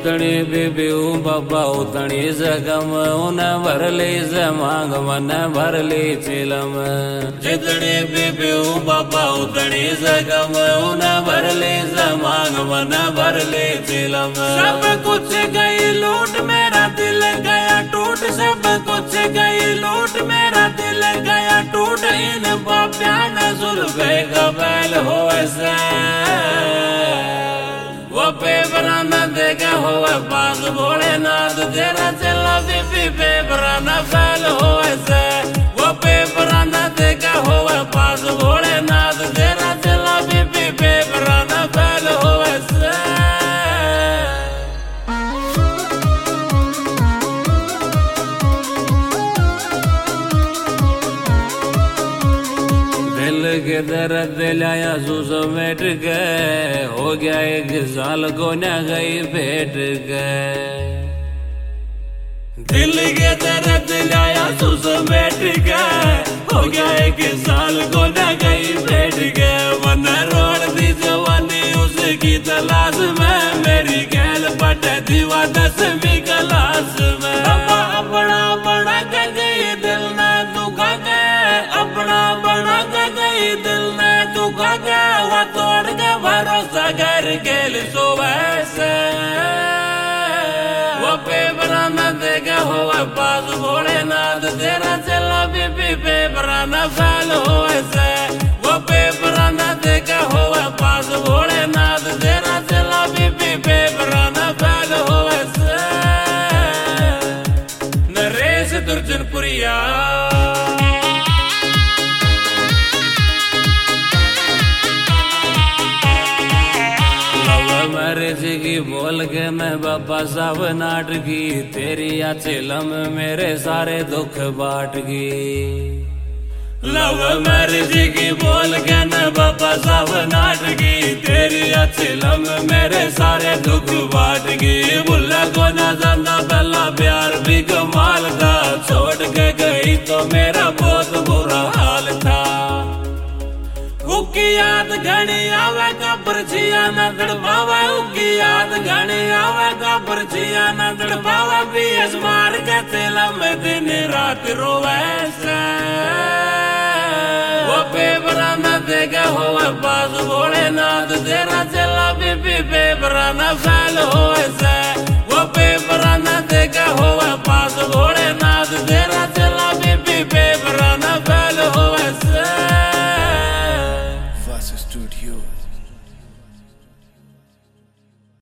जितनी बीबी बाबा उतनी जगम उन्हें भर ली मांग मन भर ली चिलम। जितनी बीबी बाबा उतनी जगम उन्हें भर ली मांग मन भर ली चिलम। सब कुछ गई लूट मेरा दिल गया टूट, सब कुछ गई लूट मेरा दिल गया टूट। इन बाप्या न सुलभे का बैल हो ऐसे वो पेपरा न देगा हो पास भोलेनाथ तेरा चला बीबी पेपरा न फैल हो ऐसे। वो पेपरा न देगा हो पास भोलेनाथ तेरा चला बीबी पेपरा न फैल हो ऐसे। दिल के दर्द लाया सूस मेट गए, हो गया एक साल को न गई भेट गए। दिल के दर्द लाया सूस मेट गए, हो गया एक साल को न गई भेट गए। मन रोड दी जवानी उसकी तलाश में, मेरी गैल पट दीवा 10वीं क्लास में। अपना बना के गई दिल ने दुखा गए, अपना बना के गई दिल ने दुखा गया। वो तोड़ के भरोसा कर गेल सो वैसे वो पेपरा न देगा हो पास भोलेनाथ तेरा चला बीबी पेपरा न फैल हो ऐसे। वो पेपरा न देगा हो पास भोलेनाथ तेरा चला बीबी पेपरा न फैल हो ऐसे। नरेश दुर्जनपुरिया जी की बोल के मैं बाबा साहब नाट की, तेरी चिलम मेरे सारे दुख बाट गई। लव मैरिज की बोल के मैं बाबा साहब नाट की, तेरी चिलम मेरे सारे दुख बाट गई। बुल्ला को ना जाना पहला प्यार भी कमाल था, छोड़ के गई तो मेरा बहुत बुरा हाल था। उकी याद घनी आवे कब्र छिया न तड़पावे, उकी याद घनी आवे कब्र छिया न तड़पावे। बीएस मार के तेला में दिन रात रोवे से वो पेपरा न देगा हो पास भोलेनाथ तेरा चला बीबी पेपरा न फैल हो ऐसे। वो पेपरा न देगा हो पास भोलेनाथ तेरा चला बीबी पेपरा न फैल हो ऐसे। Studio